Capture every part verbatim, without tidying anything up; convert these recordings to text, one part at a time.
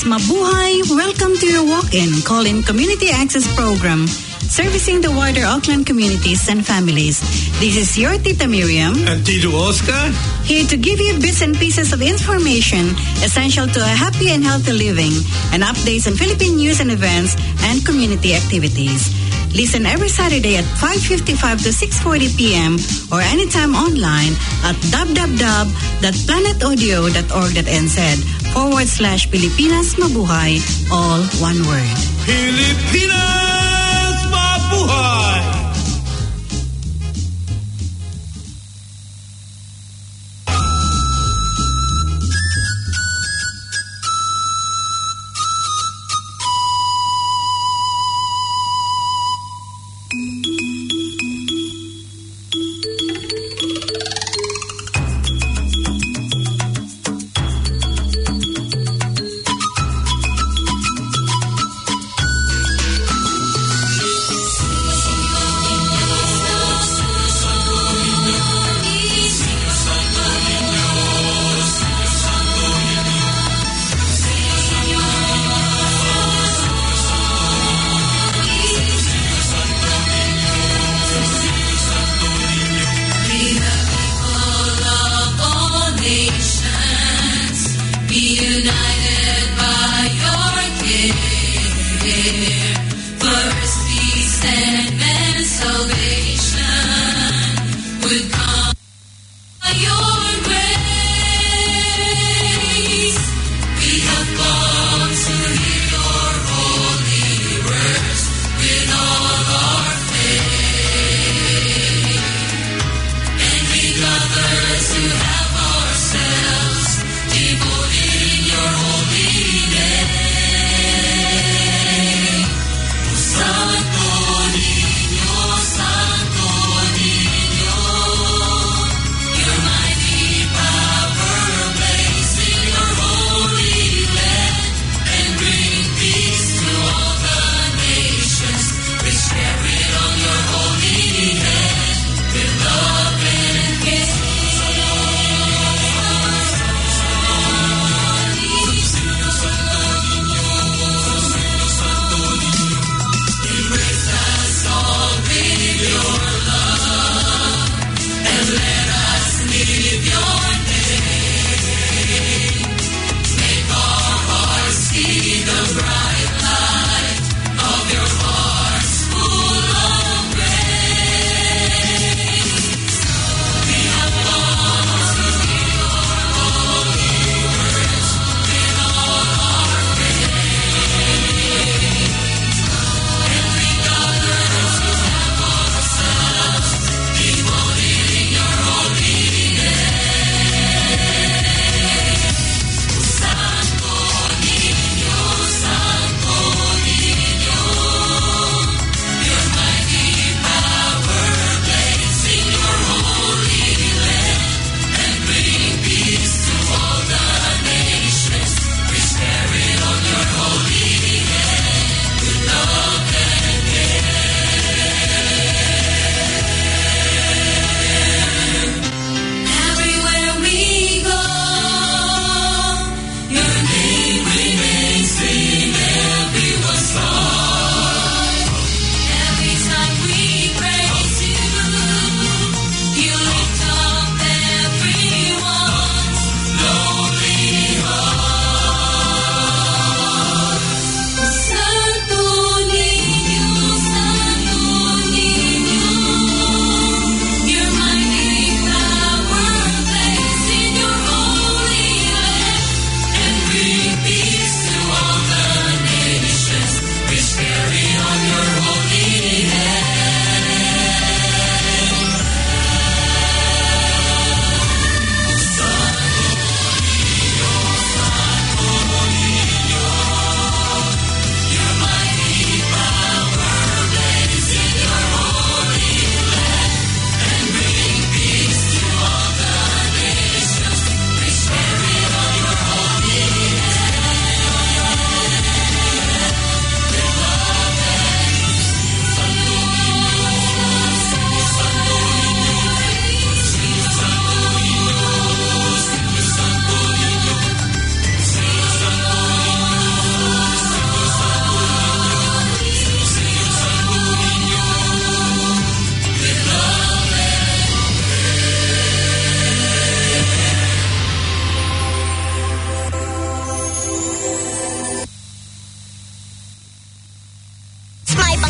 Mabuhay! Welcome to your walk-in call-in community access program, servicing the wider Auckland communities and families. This is your Tita Miriam and Tito Oscar, here to give you bits and pieces of information essential to a happy and healthy living, and updates on Philippine news and events and community activities. Listen every Saturday at five fifty-five to six forty p.m. or anytime online at www.planetaudio.org.nz forward slash Pilipinas Mabuhay, all one word. Pilipinas Mabuhay!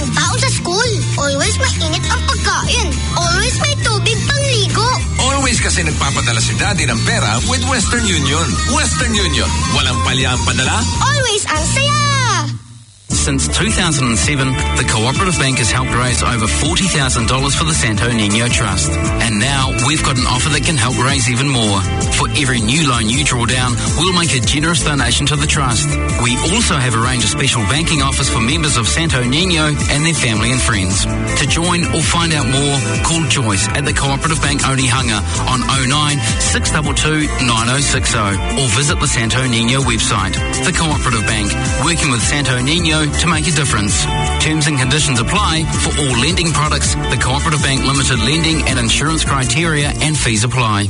ang tao sa school. Always mainit ang pagkain. Always may tubig pangligo. Always kasi nagpapadala si Daddy ng pera with Western Union. Western Union. Walang palya ang padala. Always ang saya! Since two thousand seven, the Cooperative Bank has helped raise over forty thousand dollars for the Santo Niño Trust. And now we've got an offer that can help raise even more. For every new loan you draw down, we'll make a generous donation to the Trust. We also have arranged a special banking offers for members of Santo Niño and their family and friends. To join or find out more, call Joyce at the Cooperative Bank Onehunga on oh nine, six two two, nine oh six oh or visit the Santo Niño website. The Cooperative Bank, working with Santo Niño to make a difference. Terms and conditions apply for all lending products. The Cooperative Bank Limited lending and insurance criteria and fees apply.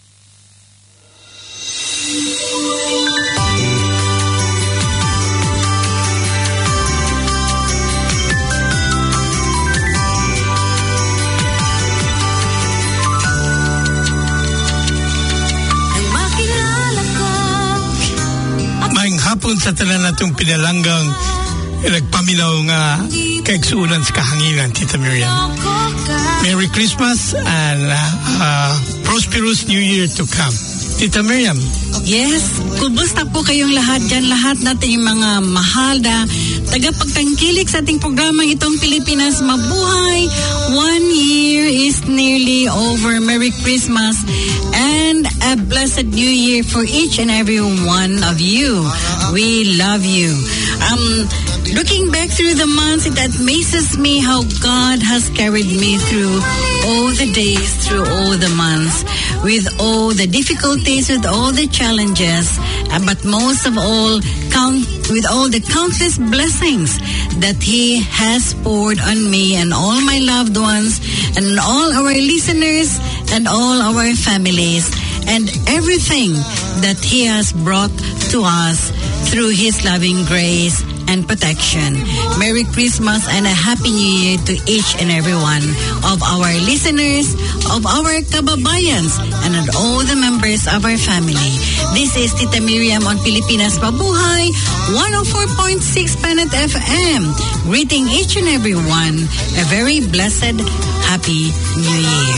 Maayong hapon sa tanan natong pinalanggang nagpaminaw nga kaigsuunan sa kahanginan, Tita Miriam. Merry Christmas and uh, uh, prosperous New Year to come. Tita Miriam. Yes, kumusta po kayong lahat dyan, lahat natin yung mga mahal na tagapagtangkilik sa ating programang itong Pilipinas Mabuhay. One year is nearly over. Merry Christmas and a blessed New Year for each and every one of you. We love you. Um, looking back through the months, it amazes me how God has carried me through all the days, through all the months, with all the difficulties, with all the challenges, uh, but most of all, count with all the countless blessings that He has poured on me and all my loved ones and all our listeners and all our families and everything that He has brought to us through His loving grace and protection. Merry Christmas and a Happy New Year to each and every one of our listeners, of our kababayans, and of all the members of our family. This is Tita Miriam on Pilipinas Mabuhay, one oh four point six Planet F M, greeting each and every one a very blessed, Happy New Year.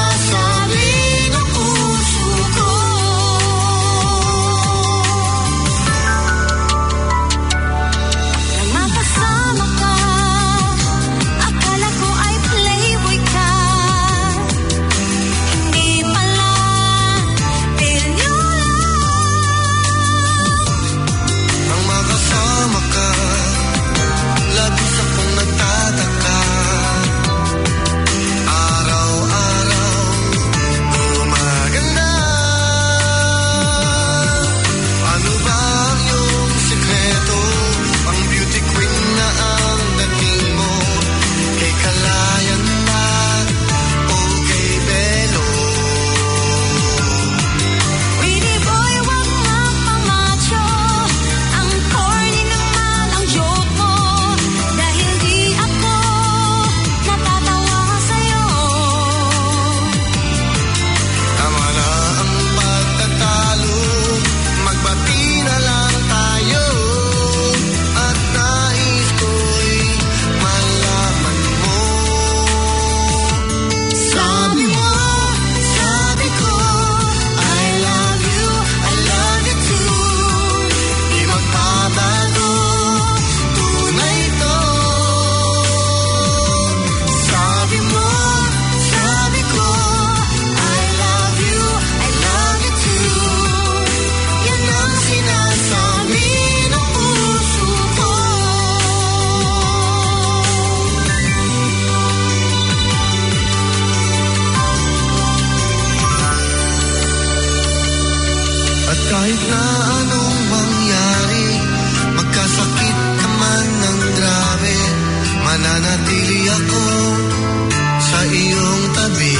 Kahit na anong mangyari, magkasakit ka man ng grabe, mananatili ako sa iyong tabi.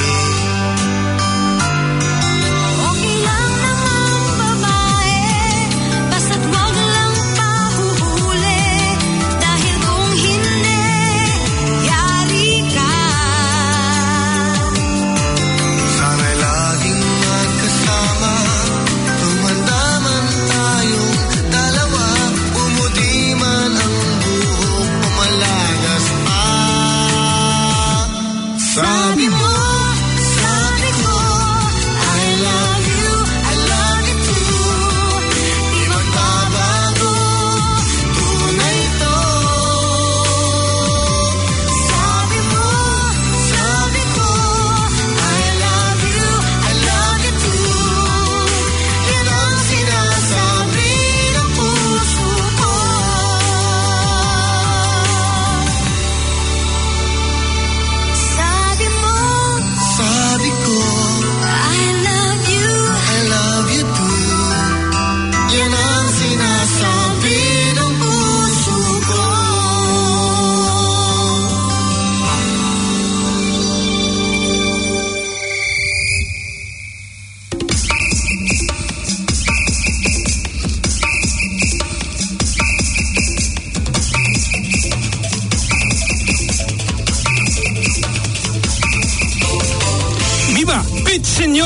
Okay lang namang babae, basta't wag lang pahuhuli, dahil kung hindi, yari ka. Sana'y laging magkasama, dalawa, umuti man ang buhok, pumalagas pa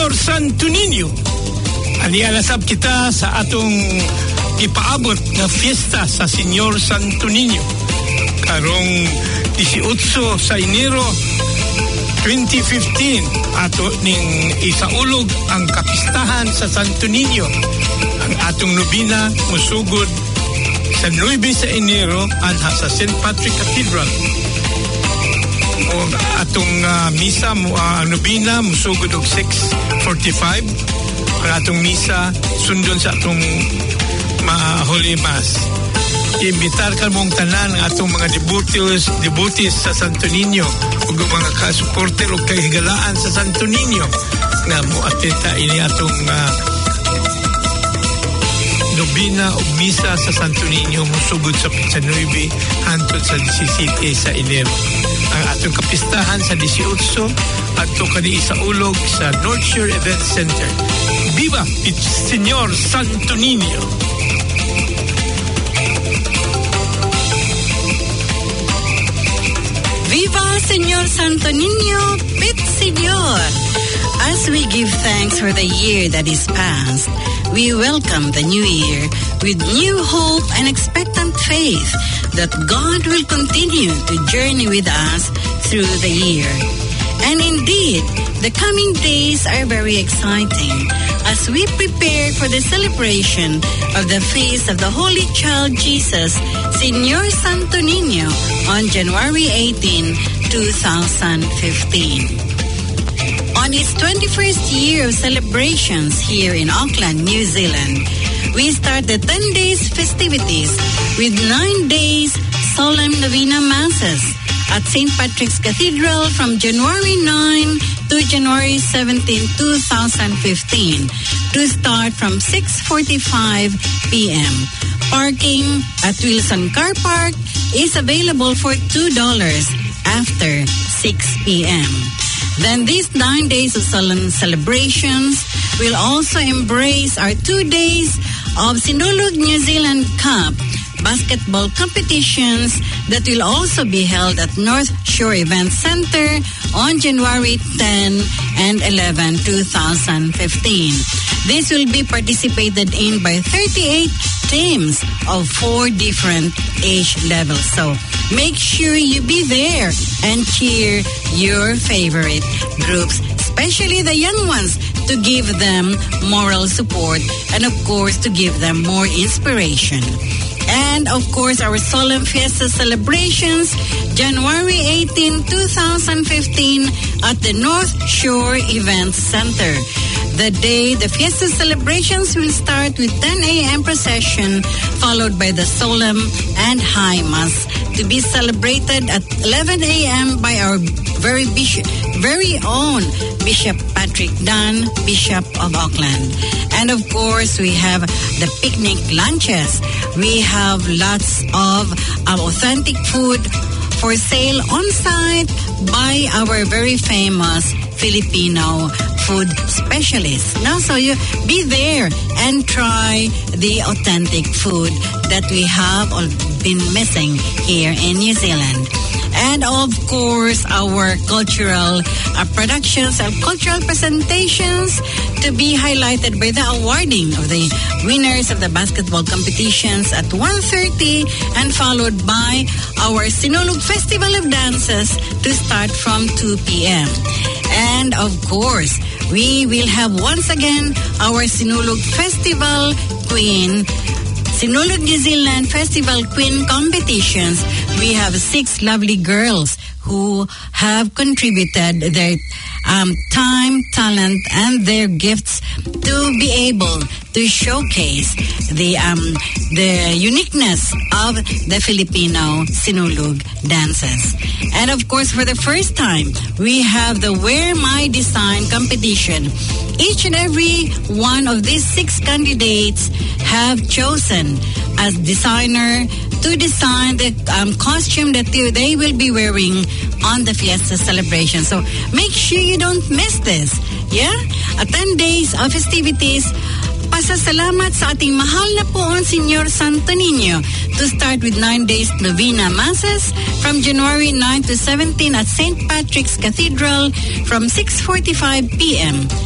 Senyor Santo Niño. Anialasab kita sa atong ipaabot na fiesta sa Senyor Santo Niño. Karong eighteen sa Enero twenty fifteen ato ning isaulog ang kapistahan sa Santo Niño. Ang atong nobina musugod sa nine sa Enero anha sa Saint Patrick Cathedral. O atong uh, misa mo uh, nobina musugod og six forty-five. Ang atong misa sundon sa atong uh, Holy Mass. Imbitar ka mong tanan ang atong mga devotees, devotees sa Santo Niño ug mga ka-supporter ug kahigalaan sa Santo Niño na mo atenta ini atong uh, nobina ug misa sa Santo Niño musugod sa nine hangtod sa seventeen sa Enero. Ang atong kapistahan sa eighteen adto kani sa ulog sa North Shore Event Center. Viva el Señor Santo Niño! Viva Señor Santo Niño, Pit Señor! As we give thanks for the year that is past, we welcome the new year with new hope and expectant faith that God will continue to journey with us through the year. And indeed, the coming days are very exciting as we prepare for the celebration of the feast of the Holy Child Jesus, Señor Santo Niño, on January eighteenth, twenty fifteen. On its twenty-first year of celebrations here in Auckland, New Zealand, we start the ten days festivities with nine days solemn novena masses at Saint Patrick's Cathedral from January ninth to January seventeenth, twenty fifteen, to start from six forty-five p.m. Parking at Wilson Car Park is available for two dollars after six p.m. Then these nine days of solemn celebrations will also embrace our two days of Sinulog New Zealand Cup basketball competitions that will also be held at North Shore Event Center on January tenth and eleventh, twenty fifteen. This will be participated in by thirty-eight teams of four different age levels. So make sure you be there and cheer your favorite groups, especially the young ones, to give them moral support and, of course, to give them more inspiration. And, of course, our solemn fiesta celebrations, January eighteenth, twenty fifteen, at the North Shore Event Center. The day the fiesta celebrations will start with ten a.m. procession, followed by the solemn and high mass, to be celebrated at eleven a.m. by our very bishop, very own Bishop Patrick Dunn, Bishop of Auckland. And of course, we have the picnic lunches. We have lots of um, authentic food for sale on site by our very famous Filipino food specialists. No? So you be there and try the authentic food that we have been missing here in New Zealand. And of course, our cultural uh, productions and cultural presentations to be highlighted by the awarding of the winners of the basketball competitions at one thirty, and followed by our Sinulog Festival of Dances to start from two p.m. And of course, we will have once again our Sinulog Festival Queen Sinulog New Zealand Festival Queen competitions. We have six lovely girls who have contributed their um, time, talent, and their gifts to be able to showcase the um, the uniqueness of the Filipino Sinulog dances. And of course, for the first time, we have the Wear My Design competition. Each and every one of these six candidates have chosen as designer to design the um, costume that they, they will be wearing on the fiesta celebration. So make sure you don't miss this. Yeah? At ten days of festivities, pasasalamat sa ating mahal na poon, Señor Santo Niño, to start with nine days novena masses from January ninth to seventeenth at Saint Patrick's Cathedral from six forty-five p.m.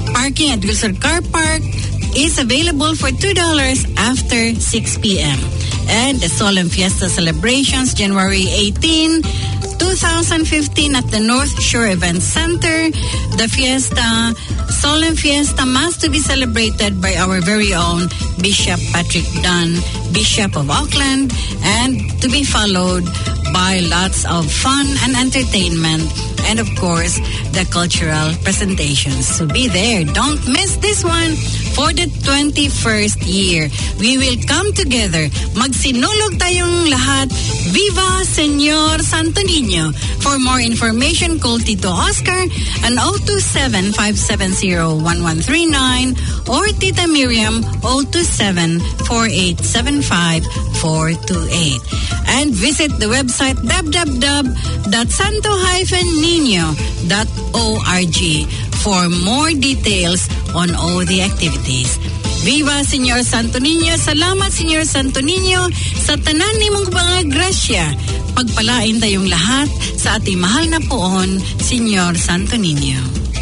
Parking at Wilson Car Park is available for two dollars after six p.m. And the Solemn Fiesta celebrations January eighteenth, twenty fifteen at the North Shore Event Center. The Fiesta, Solemn Fiesta Mass to be celebrated by our very own Bishop Patrick Dunn, Bishop of Auckland, and to be followed by lots of fun and entertainment, and of course, the cultural presentations. So be there. Don't miss this one. For the twenty-first year, we will come together. Magsinulog tayong lahat. Viva Señor Santo Niño. For more information, call Tito Oscar on zero two seven, five seven zero, one one three nine or Tita Miriam zero two seven, four eight seven five, four two eight. And visit the website w w w dot santo dash nino dot org for more details on all the activities. Viva Señor Santo Niño. Salamat Señor Santo Niño sa tanan nimong mga grasya. Pagpalain tayong lahat sa ating mahal na poon, Señor Santo Niño.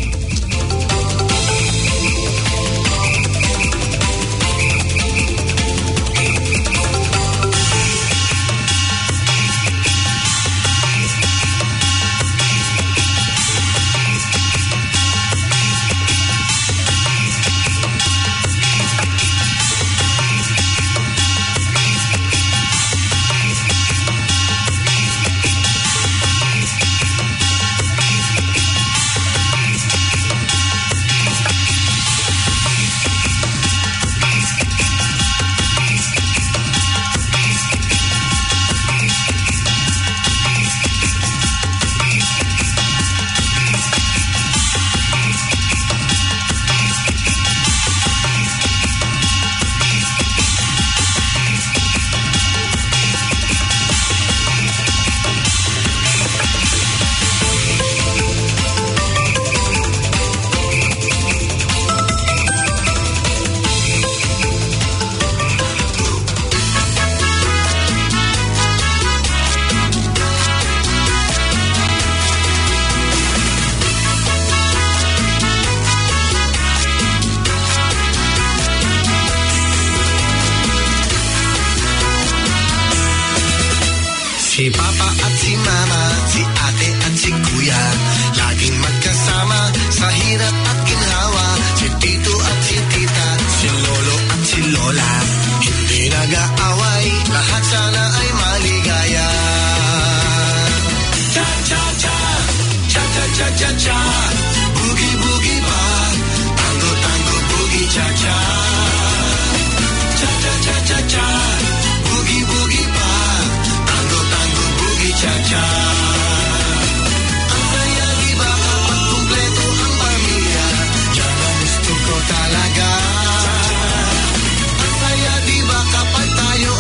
Si Papa at si Mama, si Ate at si Kuya, laging magkasama sa hirap at ginhawa. Si Tito at si Tita, si Lolo at si Lola, hindi nag-aaway, lahat sana ay maligaya. Cha-cha-cha, cha-cha-cha-cha-cha, boogie-boogie pa, tango-tango boogie-cha-cha. Cha-cha-cha-cha-cha, boogie-boogie pa, tango-tango boogie-cha-cha. Ang saya di ba kapag kumpleto ang pamilya, yan ang gusto ko talaga. Ang saya di ba kapag tayo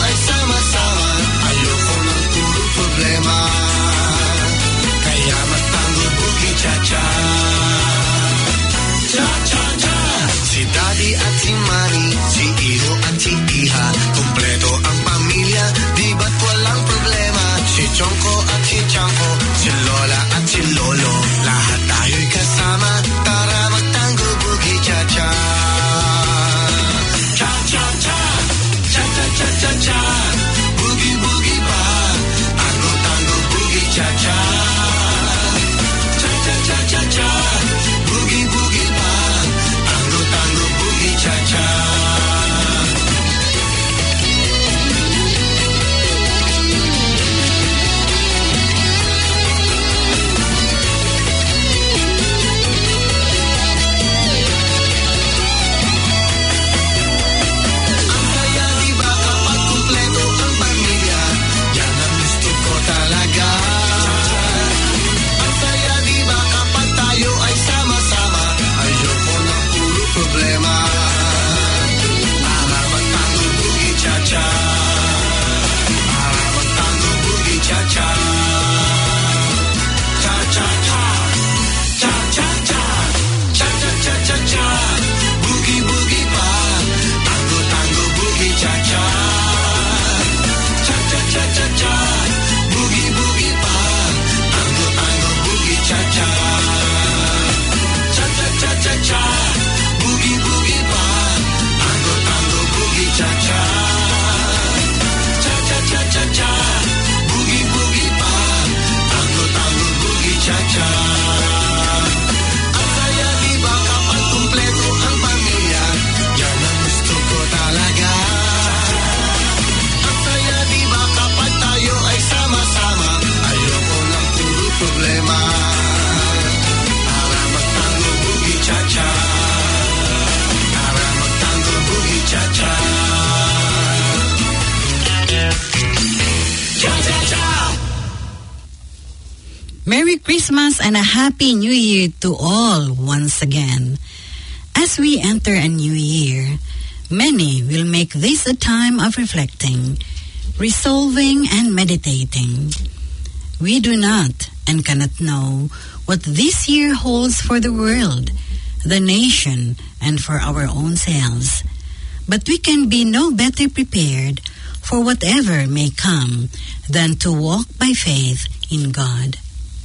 Merry Christmas and a Happy New Year to all once again. As we enter a new year, many will make this a time of reflecting, resolving and meditating. We do not and cannot know what this year holds for the world, the nation, and for our own selves. But we can be no better prepared for whatever may come than to walk by faith in God.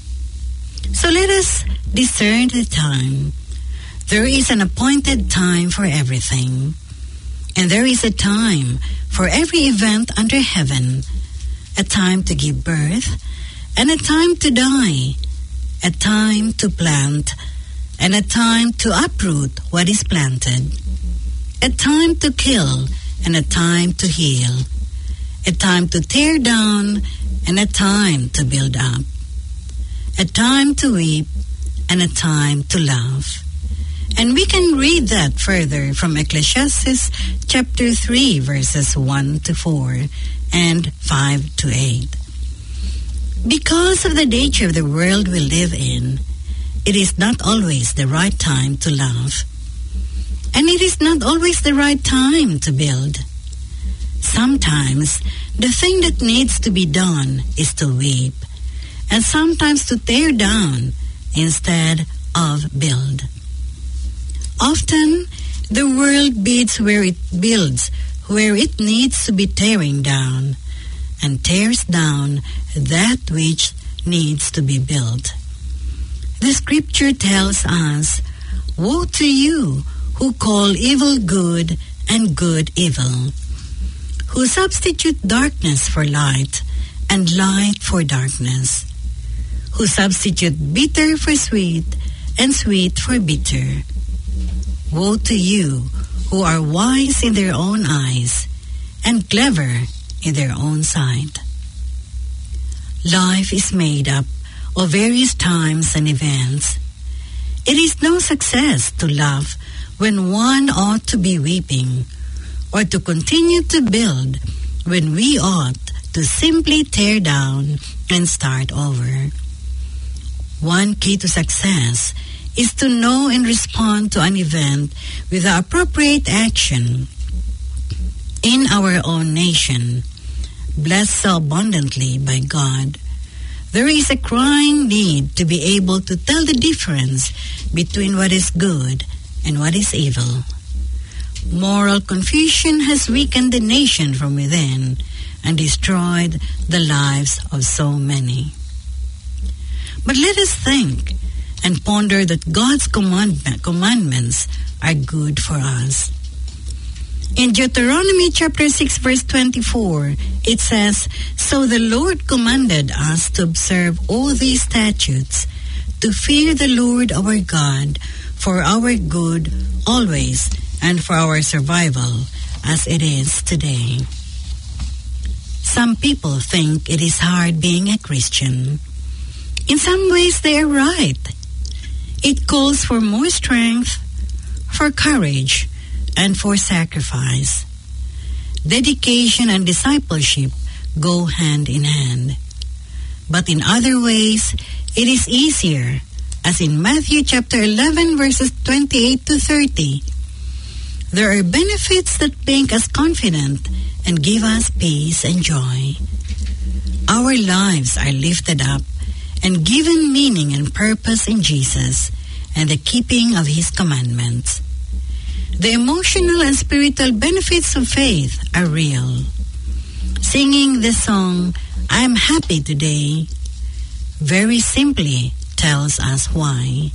So let us discern the time. There is an appointed time for everything, and there is a time for every event under heaven, a time to give birth, and a time to die, a time to plant, and a time to uproot what is planted, a time to kill, and a time to heal, a time to tear down, and a time to build up, a time to weep, and a time to laugh. And we can read that further from Ecclesiastes chapter three, verses one to four and five to eight. Because of the nature of the world we live in, it is not always the right time to laugh. And it is not always the right time to build. Sometimes the thing that needs to be done is to weep, and sometimes to tear down instead of build. Often, the world bids where it builds, where it needs to be tearing down, and tears down that which needs to be built. The scripture tells us, "Woe to you who call evil good and good evil, who substitute darkness for light and light for darkness, who substitute bitter for sweet and sweet for bitter. Woe to you who are wise in their own eyes and clever in their own sight." Life is made up of various times and events. It is no success to laugh when one ought to be weeping, or to continue to build when we ought to simply tear down and start over. One key to success is to know and respond to an event with the appropriate action. In our own nation, blessed so abundantly by God, there is a crying need to be able to tell the difference between what is good and what is evil. Moral confusion has weakened the nation from within and destroyed the lives of so many. But let us think and ponder that God's command- commandments are good for us. In Deuteronomy chapter six, verse twenty-four, it says, "So the Lord commanded us to observe all these statutes, to fear the Lord our God for our good always and for our survival as it is today." Some people think it is hard being a Christian. In some ways they are right. It calls for more strength, for courage, and for sacrifice. Dedication and discipleship go hand in hand. But in other ways, it is easier, as in Matthew chapter eleven, verses twenty-eight to thirty. There are benefits that make us confident and give us peace and joy. Our lives are lifted up and given meaning and purpose in Jesus and the keeping of His commandments. The emotional and spiritual benefits of faith are real. Singing the song, "I am happy today," very simply tells us why.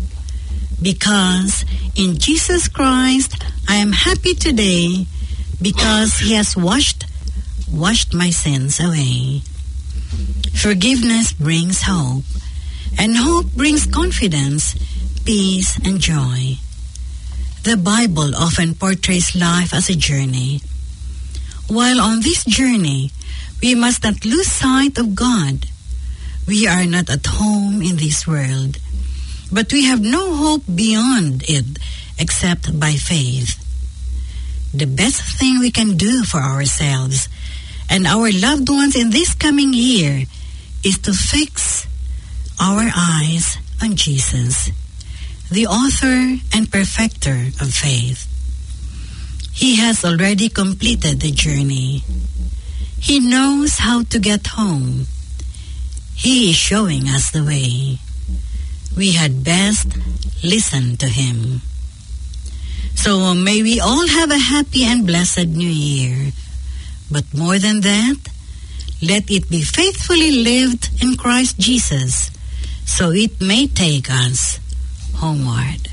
Because in Jesus Christ, I am happy today because He has washed, washed my sins away. Forgiveness brings hope, and hope brings confidence, peace, and joy. The Bible often portrays life as a journey. While on this journey, we must not lose sight of God. We are not at home in this world, but we have no hope beyond it except by faith. The best thing we can do for ourselves and our loved ones in this coming year is to fix our eyes on Jesus, the author and perfecter of faith. He has already completed the journey. He knows how to get home. He is showing us the way. We had best listen to him. So may we all have a happy and blessed new year. But more than that, let it be faithfully lived in Christ Jesus, so it may take us homeward.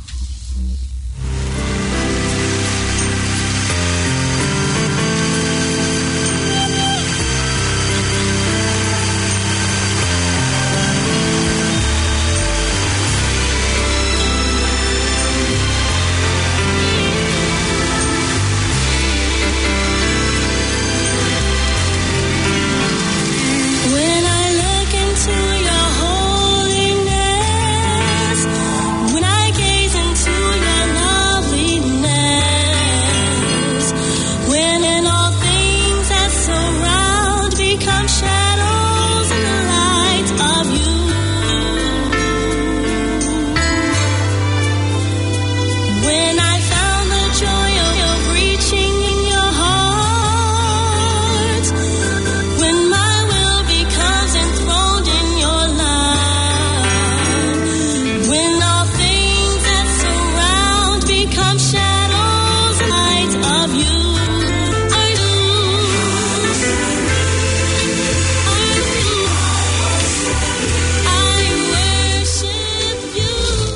When I look into your holiness, when I gaze into your loveliness, when in all things that surround become shadows in the light of you, when I found the joy of reaching in your heart, when my will becomes enthroned in your love, when all things that surround become shadows in the light of you, I do, I worship you.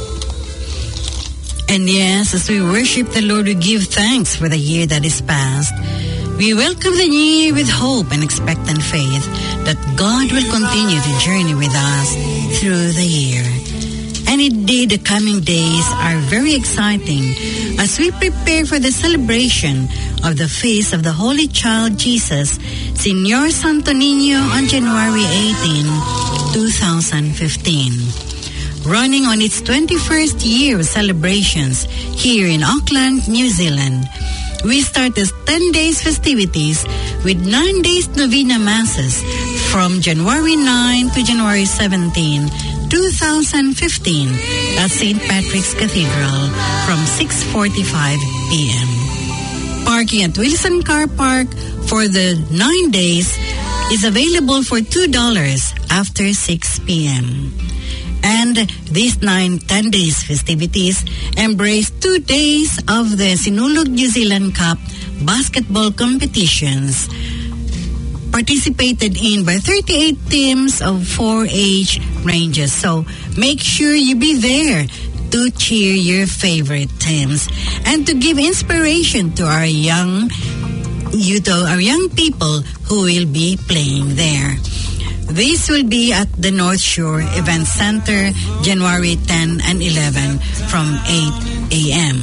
And yes, as we worship the Lord, we give thanks for the year that is past. We welcome the new year with hope and expectant faith that God will continue to journey with us through the year. And indeed, the coming days are very exciting as we prepare for the celebration of the feast of the Holy Child Jesus, Señor Santo Niño, on January eighteenth, twenty fifteen. Running on its twenty-first year of celebrations here in Auckland, New Zealand. We start the ten days festivities with nine days novena masses from January ninth to January seventeenth, twenty fifteen at Saint Patrick's Cathedral from six forty-five p.m. Parking at Wilson Car Park for the nine days is available for two dollars after six p.m. And these nine, ten days festivities embrace two days of the Sinulog New Zealand Cup basketball competitions, participated in by thirty-eight teams of four age ranges. So make sure you be there to cheer your favorite teams and to give inspiration to our young youth, our young people who will be playing there. This will be at the North Shore Event Center, January tenth and eleventh from eight a.m.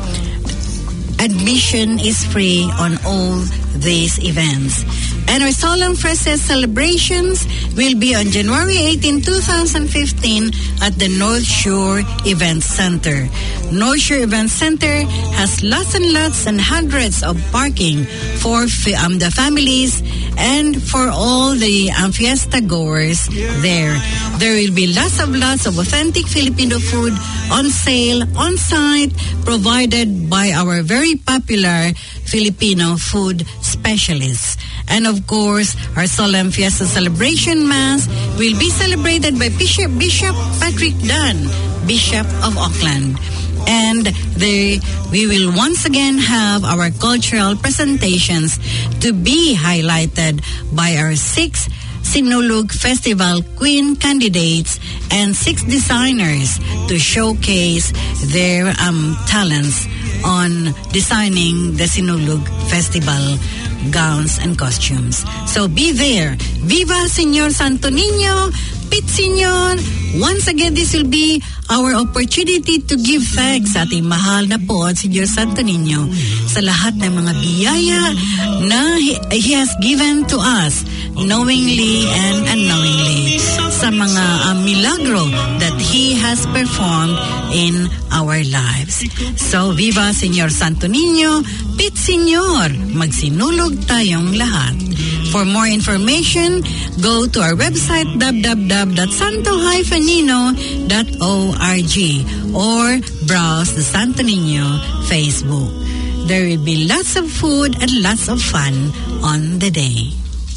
Admission is free on all these events. And our Solemn Frestes celebrations will be on January eighteenth, twenty fifteen at the North Shore Event Center. North Shore Event Center has lots and lots and hundreds of parking for um, the families and for all the um, fiesta goers there. There will be lots of lots of authentic Filipino food on sale, on site, provided by our very popular Filipino food specialists. And of course, our Solemn Fiesta Celebration Mass will be celebrated by Bishop, Bishop Patrick Dunn, Bishop of Auckland. And they, we will once again have our cultural presentations to be highlighted by our six Sinulog Festival Queen candidates and six designers to showcase their um, talents on designing the Sinulog Festival gowns and costumes. So be there. Viva Señor Santo Niño, Pit Señor. Once again, this will be our opportunity to give thanks sa ating mahal na po, Señor Santo Niño, sa lahat ng mga biyaya na He, he has given to us, knowingly and unknowingly, sa mga uh, milagro that He has performed in our lives. So, viva Señor Santo Niño, Pit Señor, magsinulog tayong lahat. For more information, go to our website w w w dot santo dash nino dot org or browse the Santo Niño Facebook. There will be lots of food and lots of fun on the day.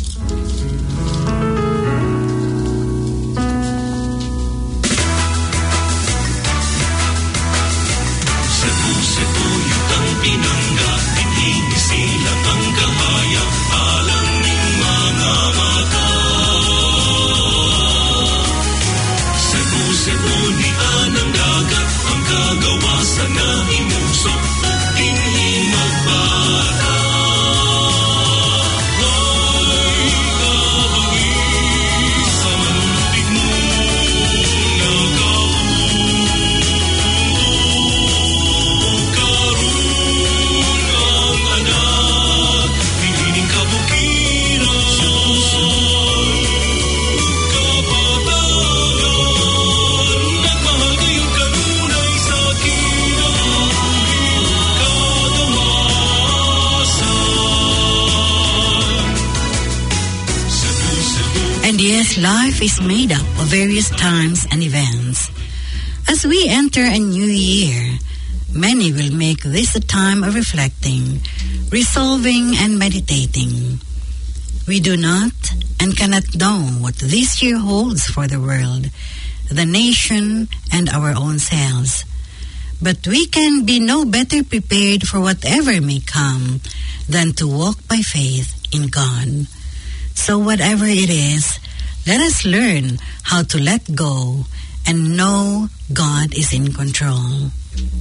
Life is made up of various times and events. As we enter a new year, many will make this a time of reflecting, resolving, and meditating. We do not and cannot know what this year holds for the world, the nation, and our own selves. But we can be no better prepared for whatever may come than to walk by faith in God. So whatever it is, let us learn how to let go and know God is in control.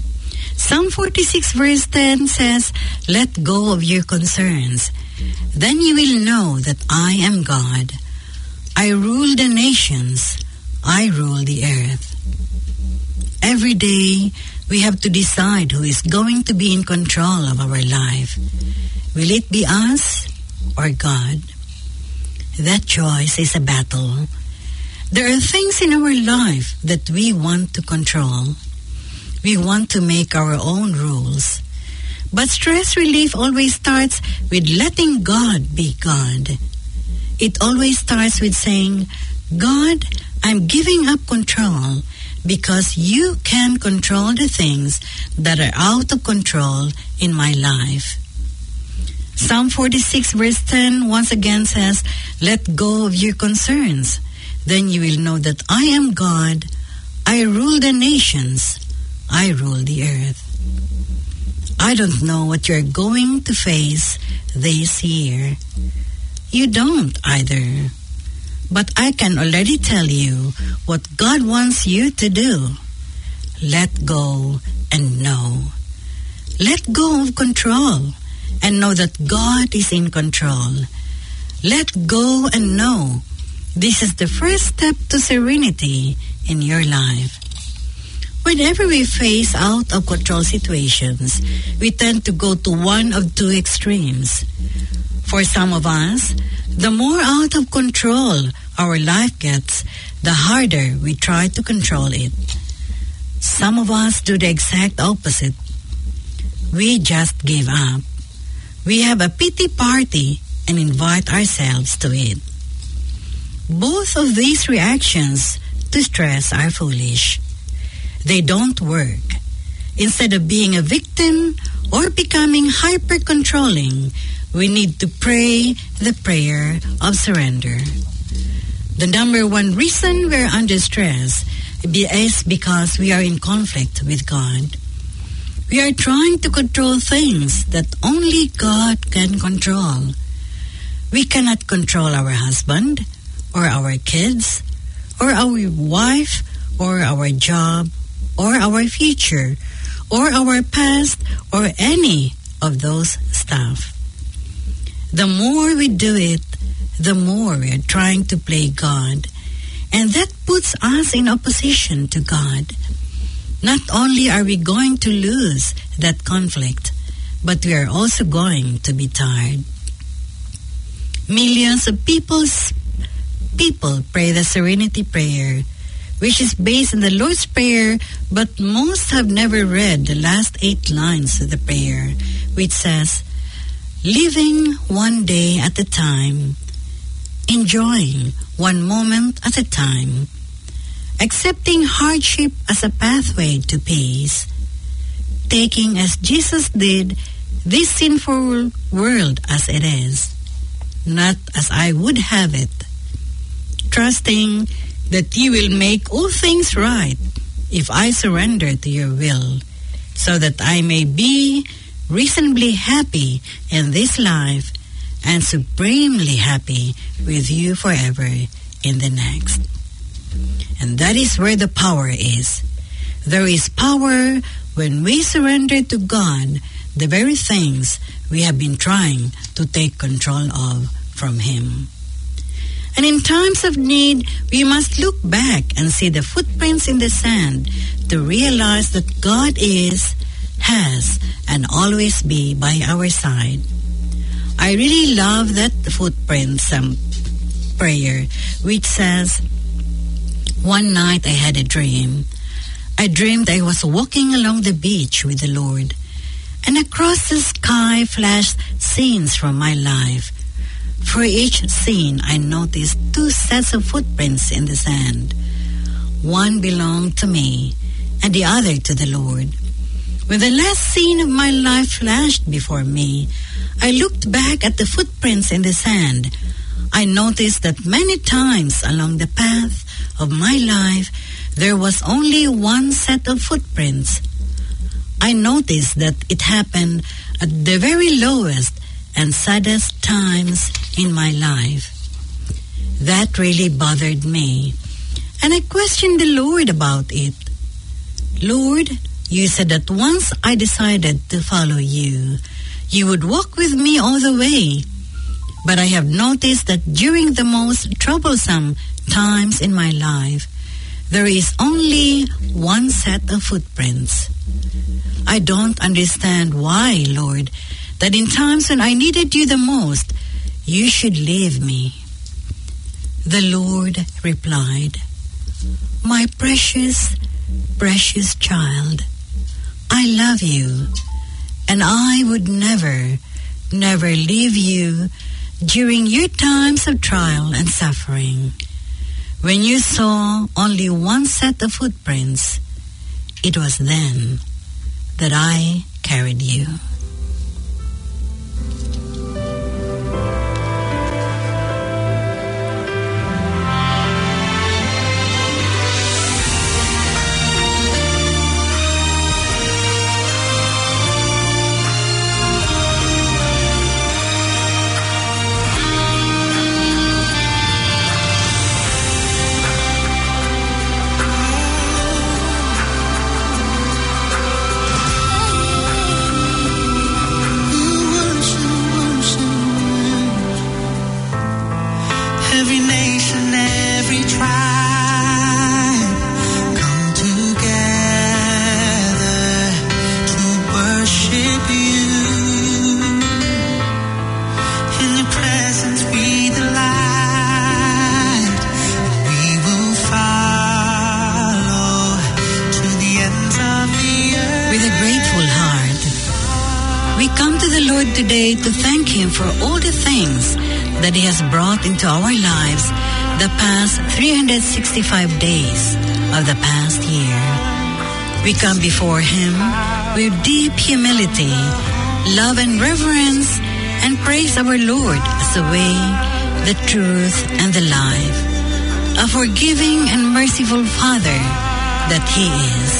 Psalm forty-six verse ten says, "Let go of your concerns. Then you will know that I am God. I rule the nations. I rule the earth." Every day, we have to decide who is going to be in control of our life. Will it be us or God? That choice is a battle. There are things in our life that we want to control. We want to make our own rules. But stress relief always starts with letting God be God. It always starts with saying, "God, I'm giving up control because you can control the things that are out of control in my life." Psalm forty-six verse ten once again says, "Let go of your concerns. Then you will know that I am God. I rule the nations. I rule the earth." I don't know what you're going to face this year. You don't either. But I can already tell you what God wants you to do. Let go and know. Let go of control and know that God is in control. Let go and know this is the first step to serenity in your life. Whenever we face out of control situations, we tend to go to one of two extremes. For some of us, the more out of control our life gets, the harder we try to control it. Some of us do the exact opposite. We just give up. We have a pity party and invite ourselves to it. Both of these reactions to stress are foolish. They don't work. Instead of being a victim or becoming hyper-controlling, we need to pray the prayer of surrender. The number one reason we're under stress is because we are in conflict with God. We are trying to control things that only God can control. We cannot control our husband, or our kids, or our wife, or our job, or our future, or our past, or any of those stuff. The more we do it, the more we are trying to play God, and that puts us in opposition to God. Not only are we going to lose that conflict, but we are also going to be tired. Millions of people's, people pray the Serenity Prayer, which is based on the Lord's Prayer, but most have never read the last eight lines of the prayer, which says, living one day at a time, enjoying one moment at a time, accepting hardship as a pathway to peace, taking as Jesus did this sinful world as it is, not as I would have it, trusting that you will make all things right if I surrender to your will, so that I may be reasonably happy in this life and supremely happy with you forever in the next. And that is where the power is. There is power when we surrender to God the very things we have been trying to take control of from Him. And in times of need, we must look back and see the footprints in the sand to realize that God is, has, and always be by our side. I really love that footprints um, prayer, which says, one night I had a dream. I dreamed I was walking along the beach with the Lord, and across the sky flashed scenes from my life. For each scene, I noticed two sets of footprints in the sand. One belonged to me, and the other to the Lord. When the last scene of my life flashed before me, I looked back at the footprints in the sand. I noticed that many times along the path of my life, there was only one set of footprints. I noticed that it happened at the very lowest and saddest times in my life. That really bothered me, and I questioned the Lord about it. Lord, you said that once I decided to follow you, you would walk with me all the way. But I have noticed that during the most troublesome times in my life, there is only one set of footprints. I don't understand why, Lord, that in times when I needed you the most, you should leave me. The Lord replied, my precious, precious child, I love you, and I would never, never leave you during your times of trial and suffering. When you saw only one set of footprints, it was then that I carried you. Today to thank Him for all the things that He has brought into our lives the past three hundred sixty-five days of the past year. We come before Him with deep humility, love and reverence, and praise our Lord as the way, the truth, and the life, a forgiving and merciful Father that He is.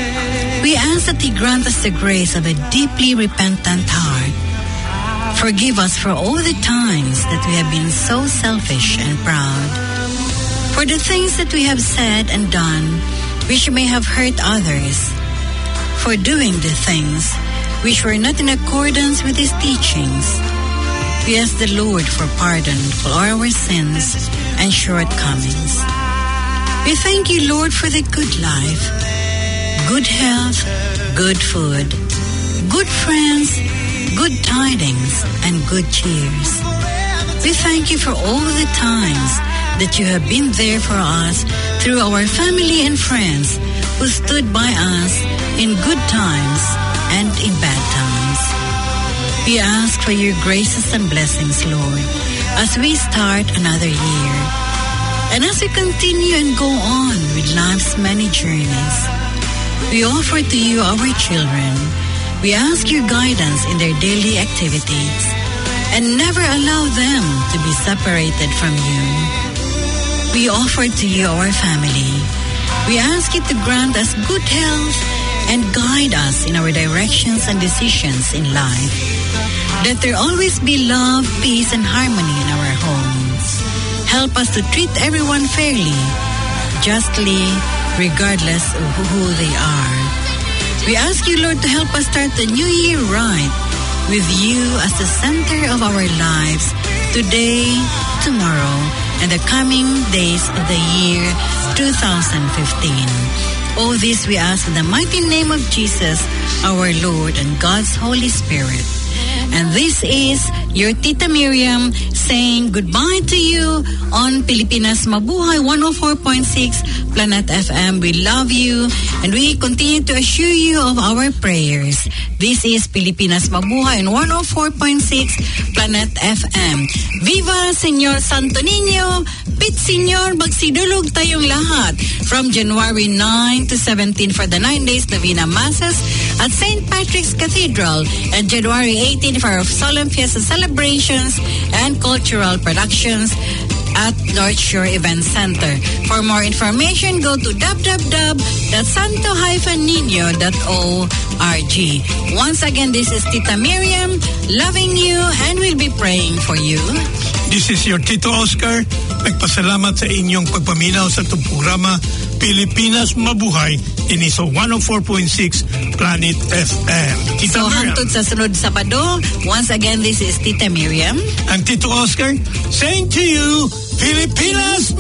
We ask that He grant us the grace of a deeply repentant heart. Forgive us for all the times that we have been so selfish and proud, for the things that we have said and done which may have hurt others, for doing the things which were not in accordance with His teachings. We ask the Lord for pardon for all our sins and shortcomings. We thank you, Lord, for the good life, good health, good food, good friends, good tidings, and good cheers. We thank you for all the times that you have been there for us through our family and friends who stood by us in good times and in bad times. We ask for your graces and blessings, Lord, as we start another year. And as we continue and go on with life's many journeys, we offer to you our children. We ask your guidance in their daily activities and never allow them to be separated from you. We offer to you our family. We ask you to grant us good health and guide us in our directions and decisions in life. Let there always be love, peace, and harmony in our homes. Help us to treat everyone fairly, justly, regardless of who they are. We ask you, Lord, to help us start the new year right, with you as the center of our lives, today, tomorrow, and the coming days of the year two thousand fifteen. All this we ask in the mighty name of Jesus, our Lord, and God's Holy Spirit. And this is your Tita Miriam saying goodbye to you on Pilipinas Mabuhay one oh four point six Planet F M. We love you and we continue to assure you of our prayers. This is Pilipinas Mabuhay on one oh four point six Planet F M. Viva Señor Santo Niño! Pit Señor, magsidulog tayong lahat from January ninth to seventeenth for the nine days Novena Masses at Saint Patrick's Cathedral and January eighteenth for our solemn fiesta celebrations and cultural productions at North Shore Event Center. For more information, go to w w w dot santo dash nino dot org. Once again, this is Tita Miriam, loving you and will be praying for you. This is your Tito Oscar. Nagpasalamat sa inyong pagpaminaw sa itong programa Pilipinas Mabuhay in I S O one oh four point six Planet F M. Tita So, Miriam. hantod sa sunod Sabado, once again, this is Tita Miriam. And Tito Oscar saying to you, Pilipinas